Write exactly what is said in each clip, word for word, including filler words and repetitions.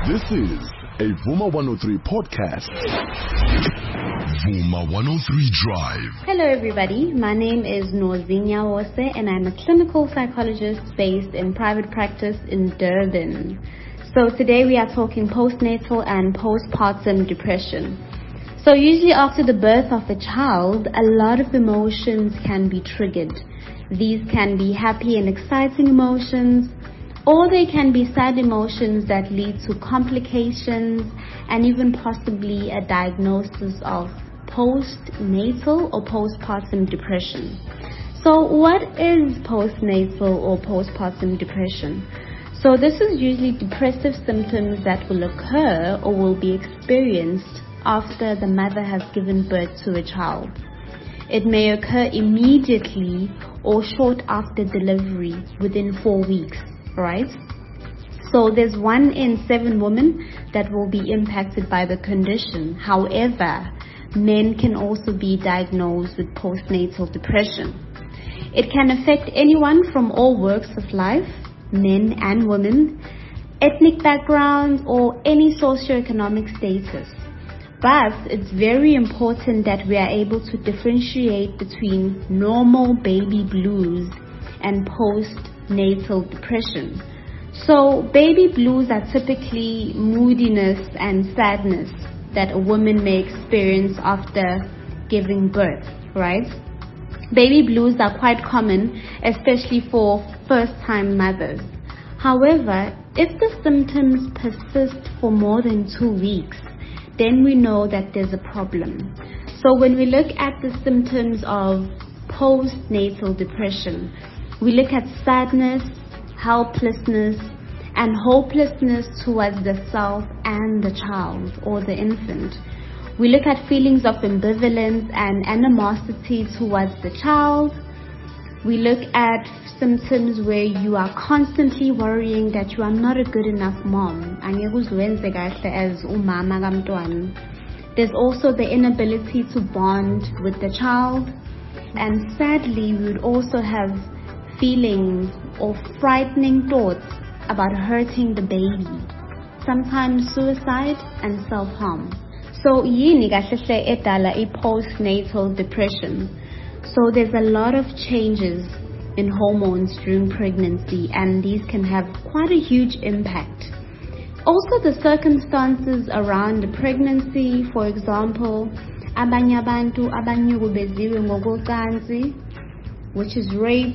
This is a Vuma one oh three podcast. Vuma one oh three Drive. Hello everybody, my name is Nozinya Wose and I'm a clinical psychologist based in private practice in Durban. So today we are talking postnatal and postpartum depression. So usually after the birth of a child, a lot of emotions can be triggered. These can be happy and exciting emotions, or they can be sad emotions that lead to complications and even possibly a diagnosis of postnatal or postpartum depression. So what is postnatal or postpartum depression? So this is usually depressive symptoms that will occur or will be experienced after the mother has given birth to a child. It may occur immediately or short after delivery within four weeks. Right? So there's one in seven women that will be impacted by the condition. However, men can also be diagnosed with postnatal depression. It can affect anyone from all walks of life, men and women, ethnic backgrounds, or any socioeconomic status. But it's very important that we are able to differentiate between normal baby blues and postnatal depression. So baby blues are typically moodiness and sadness that a woman may experience after giving birth, right? Baby blues are quite common, especially for first-time mothers. However, if the symptoms persist for more than two weeks, then we know that there's a problem. So when we look at the symptoms of postnatal depression, we look at sadness, helplessness, and hopelessness towards the self and the child or the infant. We look at feelings of ambivalence and animosity towards the child. We look at symptoms where you are constantly worrying that you are not a good enough mom. There's also the inability to bond with the child. And sadly, we would also have feelings or frightening thoughts about hurting the baby, sometimes suicide and self-harm. So yini kahle edala postnatal depression. So there's a lot of changes in hormones during pregnancy, and these can have quite a huge impact. Also the circumstances around the pregnancy, for example, abanye abantu abanyukubeziwe ngokocansi, which is rape,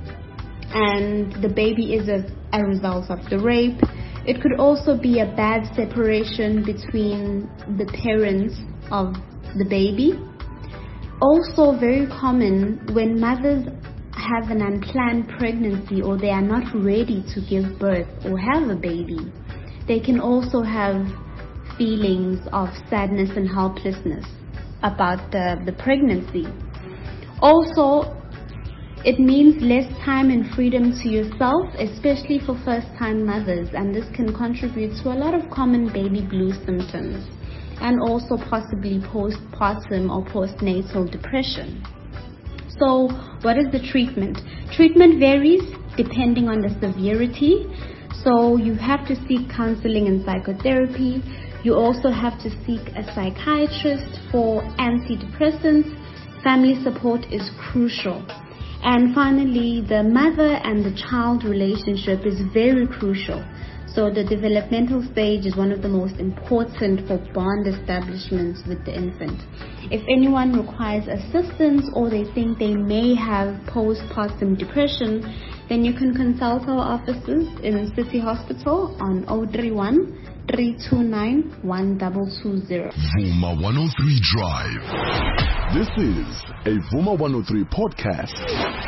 and the baby is a, a result of the rape. It could also be a bad separation between the parents of the baby. Also very common when mothers have an unplanned pregnancy or they are not ready to give birth or have a baby. They can also have feelings of sadness and helplessness about the, the pregnancy. Also, it means less time and freedom to yourself, especially for first-time mothers, and this can contribute to a lot of common baby blues symptoms and also possibly postpartum or postnatal depression. So what is the treatment? Treatment varies depending on the severity. So you have to seek counseling and psychotherapy. You also have to seek a psychiatrist for antidepressants. Family support is crucial. And finally, the mother and the child relationship is very crucial. So the developmental stage is one of the most important for bond establishments with the infant. If anyone requires assistance or they think they may have postpartum depression, then you can consult our offices in City Hospital on zero three one, three two nine, one two two zero. Vuma one oh three Drive. This is a Vuma one oh three podcast.